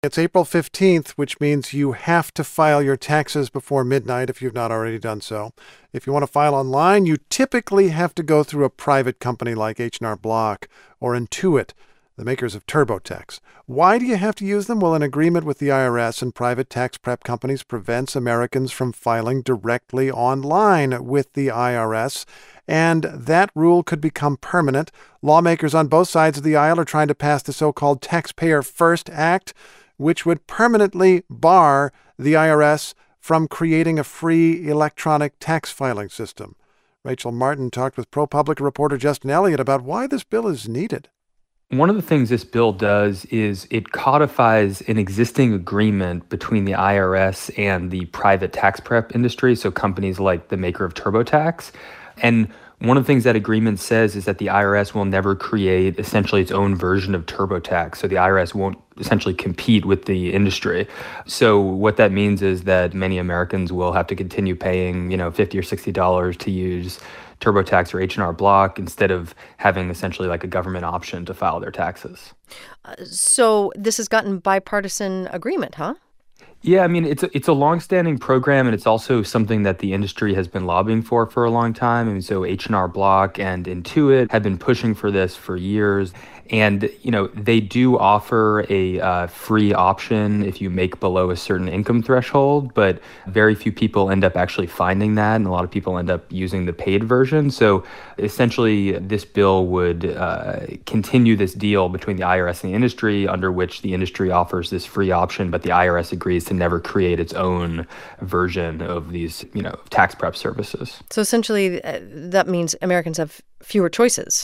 It's April 15th, which means you have to file your taxes before midnight if you've not already done so. If you want to file online, you typically have to go through a private company like H&R Block or Intuit, the makers of TurboTax. Why do you have to use them? Well, an agreement with the IRS and private tax prep companies prevents Americans from filing directly online with the IRS, and that rule could become permanent. Lawmakers on both sides of the aisle are trying to pass the so-called Taxpayer First Act, which would permanently bar the IRS from creating a free electronic tax filing system. Rachel Martin talked with ProPublica reporter Justin Elliott about why this bill is needed. One of the things this bill does is it codifies an existing agreement between the IRS and the private tax prep industry, so companies like the maker of TurboTax. And one of the things that agreement says is that the IRS will never create essentially its own version of TurboTax. So the IRS won't essentially compete with the industry. So what that means is that many Americans will have to continue paying, $50 or $60 to use TurboTax or H&R Block instead of having essentially like a government option to file their taxes. So this has gotten bipartisan agreement, huh? Yeah, I mean, it's a longstanding program, and it's also something that the industry has been lobbying for a long time. I mean, so H&R Block and Intuit have been pushing for this for years. And, they do offer a free option if you make below a certain income threshold, but very few people end up actually finding that, and a lot of people end up using the paid version. So essentially, this bill would continue this deal between the IRS and the industry, under which the industry offers this free option, but the IRS agrees to never create its own version of these, tax prep services. So essentially, that means Americans have fewer choices.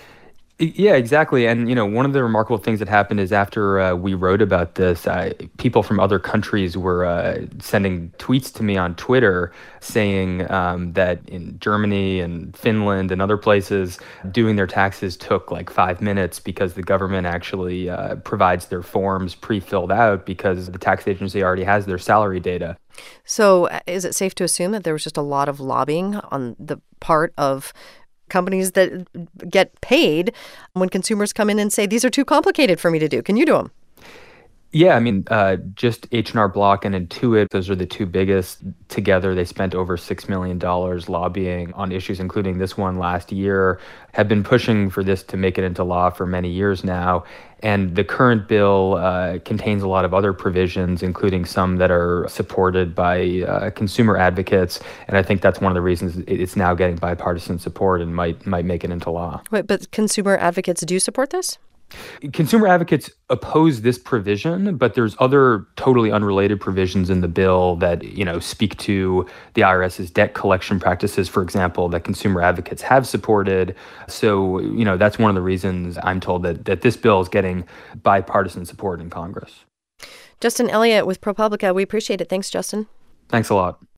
Yeah, exactly. And, one of the remarkable things that happened is after we wrote about this, people from other countries were sending tweets to me on Twitter saying that in Germany and Finland and other places, doing their taxes took like 5 minutes because the government actually provides their forms pre-filled out because the tax agency already has their salary data. So is it safe to assume that there was just a lot of lobbying on the part of companies that get paid when consumers come in and say, these are too complicated for me to do? Can you do them? Yeah, I mean, just H&R Block and Intuit, those are the two biggest. Together, they spent over $6 million lobbying on issues, including this one last year, have been pushing for this to make it into law for many years now. And the current bill contains a lot of other provisions, including some that are supported by consumer advocates. And I think that's one of the reasons it's now getting bipartisan support and might make it into law. Wait, but consumer advocates do support this? Consumer advocates oppose this provision, but there's other totally unrelated provisions in the bill that, speak to the IRS's debt collection practices, for example, that consumer advocates have supported. So, that's one of the reasons I'm told that this bill is getting bipartisan support in Congress. Justin Elliott with ProPublica. We appreciate it. Thanks, Justin. Thanks a lot.